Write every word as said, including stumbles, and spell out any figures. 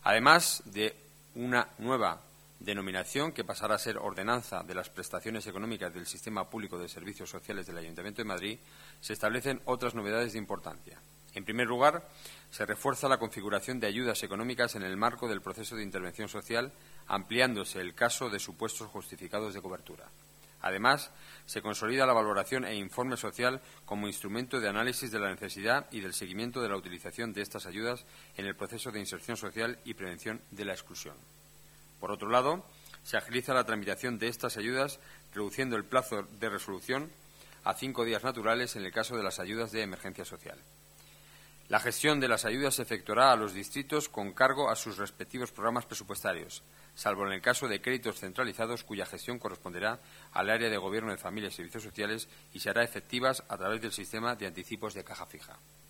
además de una nueva denominación que pasará a ser Ordenanza de las Prestaciones Económicas del Sistema Público de Servicios Sociales del Ayuntamiento de Madrid, se establecen otras novedades de importancia. En primer lugar, se refuerza la configuración de ayudas económicas en el marco del proceso de intervención social, ampliándose el caso de supuestos justificados de cobertura. Además, se consolida la valoración e informe social como instrumento de análisis de la necesidad y del seguimiento de la utilización de estas ayudas en el proceso de inserción social y prevención de la exclusión. Por otro lado, se agiliza la tramitación de estas ayudas, reduciendo el plazo de resolución a cinco días naturales en el caso de las ayudas de emergencia social. La gestión de las ayudas se efectuará a los distritos con cargo a sus respectivos programas presupuestarios, salvo en el caso de créditos centralizados cuya gestión corresponderá al área de Gobierno de Familia y Servicios Sociales y se hará efectivas a través del sistema de anticipos de caja fija.